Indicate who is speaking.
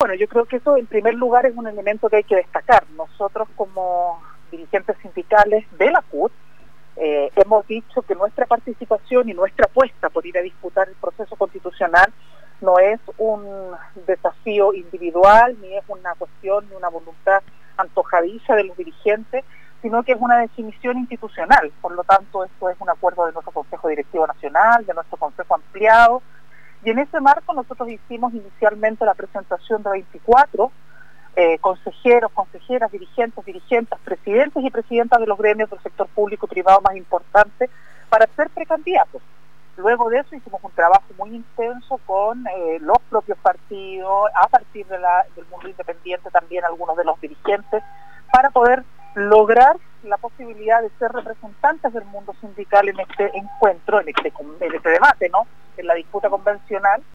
Speaker 1: Bueno, yo creo que eso en primer lugar es un elemento que hay que destacar. Nosotros como dirigentes sindicales de la CUT hemos dicho que nuestra participación y nuestra apuesta por ir a disputar el proceso constitucional no es un desafío individual, ni es una cuestión, ni una voluntad antojadiza de los dirigentes, sino que es una definición institucional. Por lo tanto, esto es un acuerdo de nuestro Consejo Directivo Nacional, de nuestro Consejo Ampliado, y en ese marco nosotros hicimos inicialmente la presentación de 24 consejeros, consejeras, dirigentes, presidentes y presidentas de los gremios del sector público y privado más importantes para ser precandidatos. Luego de eso hicimos un trabajo muy intenso con los propios partidos, a partir del mundo independiente también algunos de los dirigentes, para poder lograr la posibilidad de ser representantes del mundo sindical en este encuentro, en este debate, ¿no?, en la disputa convencional.